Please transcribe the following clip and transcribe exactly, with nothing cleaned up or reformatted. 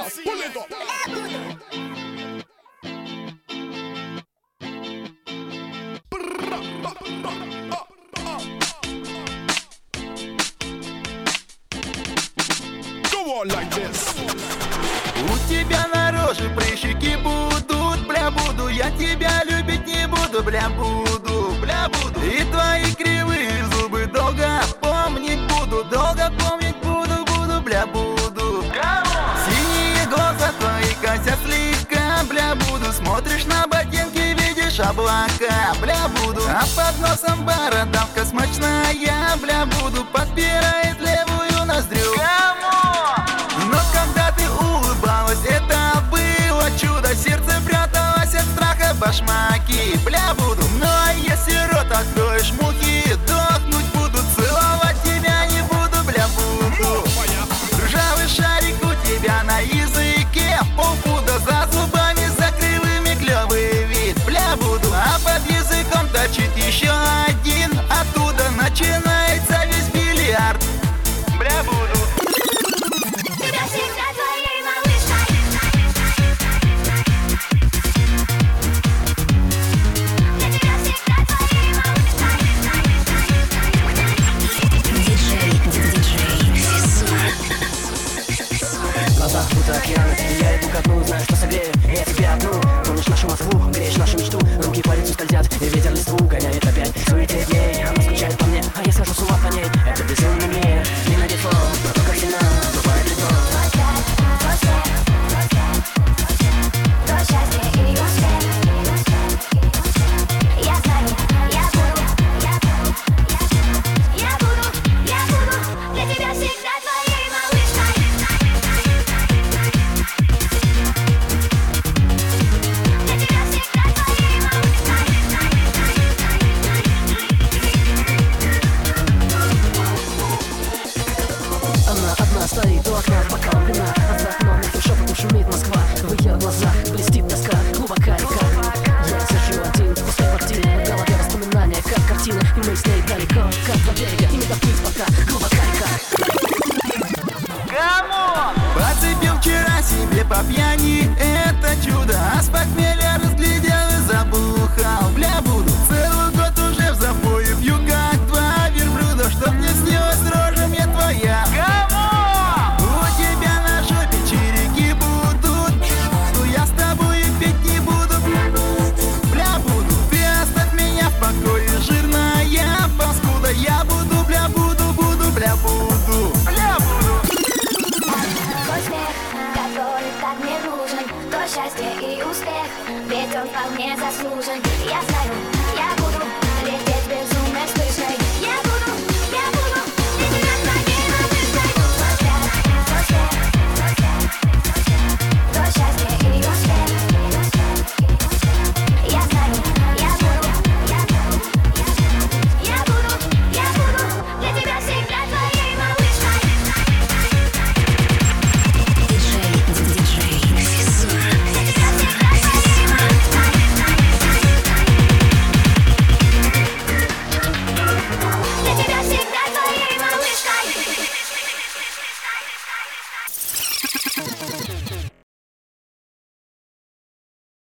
now. Pull it up. Go on like this. У тебя на роже прыщики будут, бля, буду. Я тебя любить не буду, бля, буду, бля, буду. И твои кривые зубы долго помнить буду, долго помнить буду, буду, бля, буду. Синие глаза твои косят слегка, бля, буду. Смотришь на ботинки, видишь облака, бля, буду. А под носом бородавка смачная, бля, буду. Подпирает левую ноздрю. Но когда ты улыбалась, это было чудо. Сердце пряталось от страха, башмаки, бля, буду. Ну а если рот откроешь, мухи дохнуть буду. Целовать тебя не буду, бля, буду. Ржавый шарик у тебя на языке, полпуда за зубами, за кривыми клёвый вид, бля, буду. А под языком торчит еще один, оттуда начинается весь бильярд, бля, буду. Будто океаны, я иду ко дну, знаю, что согрею я тебя одну. Помнишь нашу Москву, греешь нашу мечту. Руки по лицу скользят, и ветер листву гоняет опять суете дней. Она скучает по мне, а я схожу с ума по ней. Это безумный мир, не на дефолт, но только стена, бывает легко. Стоит у окна, бокал вина, а за окном мягким шепотом шумит Москва. В ее глазах блестит тоска, глубокая река. Я сижу один в пустой квартире, в голове воспоминания, как картины. И мы с ней далеко, как два берега, и не доплыть пока, глубокая река. Камон! Подцепил вчера себе по пьяни это чудо, а с похмелья разглядел и забухал, бля, буду. Целый год уже в запое пью, как два верблюда, чтоб не снилась рожа мне твоя. Я буду, бля, буду, буду, бля, буду, бля, буду. Твой смех, который так мне нужен, то счастье и успех, ведь он вполне заслужен. Я знаю, я